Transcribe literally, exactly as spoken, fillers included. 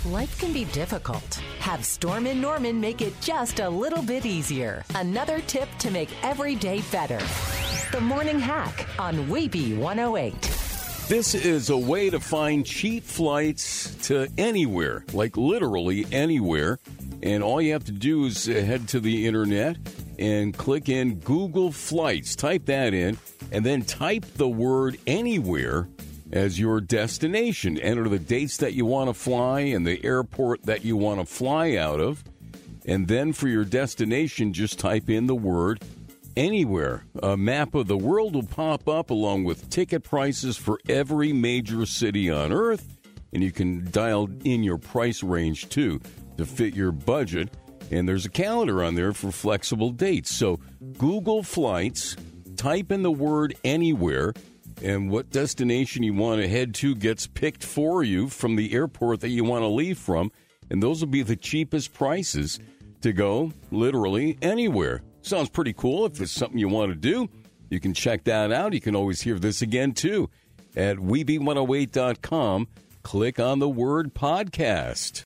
Life can be difficult. Have Storm and Norman make it just a little bit easier. Another tip to make every day better. The Morning Hack on Weeby one oh eight. This is a way to find cheap flights to anywhere, like literally anywhere. And all you have to do is head to the internet and click in Google Flights. Type that in, and then type the word anywhere as your destination. Enter the dates that you want to fly and the airport that you want to fly out of. And then for your destination, just type in the word anywhere. A map of the world will pop up along with ticket prices for every major city on Earth. And you can dial in your price range, too, to fit your budget. And there's a calendar on there for flexible dates. So Google Flights, type in the word anywhere, and what destination you want to head to gets picked for you from the airport that you want to leave from. And those will be the cheapest prices to go literally anywhere. Sounds pretty cool. If it's something you want to do, you can check that out. You can always hear this again, too, at Weeby one oh eight dot com. Click on the word podcast.